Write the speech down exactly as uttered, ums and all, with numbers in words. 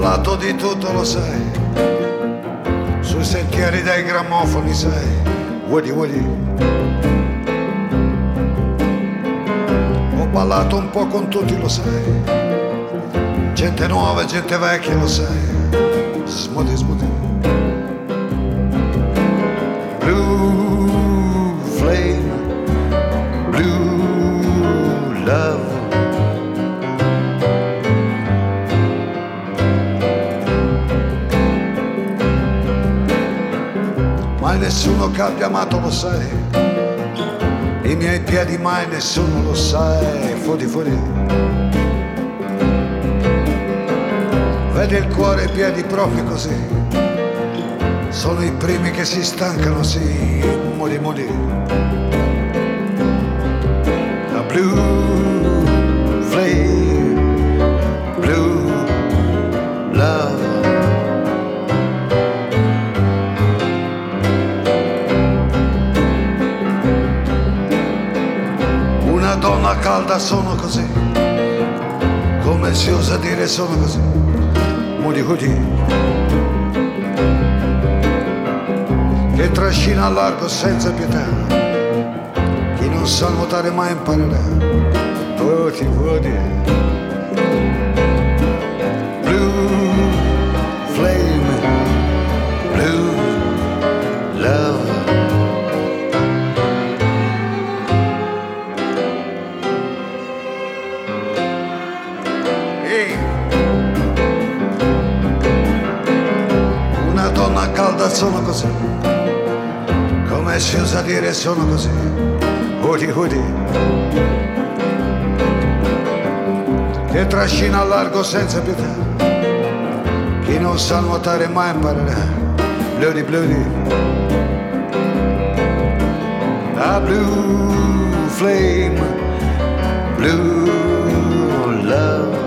ballato di tutto, lo sai, sui sentieri dei grammofoni, sai, Woody Woody. Ho ballato un po' con tutti, lo sai, gente nuova e gente vecchia, lo sai, smoothie smoothie. Blue flame, blue love. Mai nessuno che abbia amato, lo sai, i miei piedi mai nessuno, lo sai, fuori fuori. Vedi il cuore e i piedi proprio così, sono i primi che si stancano, sì, modi modi. La blue flame, blue love. Una donna calda sono così, come si usa dire sono così, modi così, che trascina a largo senza pietà, chi non sa nuotare mai imparerà, voti voti. Blue flame, blue love. Una donna calda sono così, come si usa dire sono così, udi udi, che trascina a largo senza pietà, chi non sa nuotare mai imparerà, bludi bludi. A blue flame, blue love.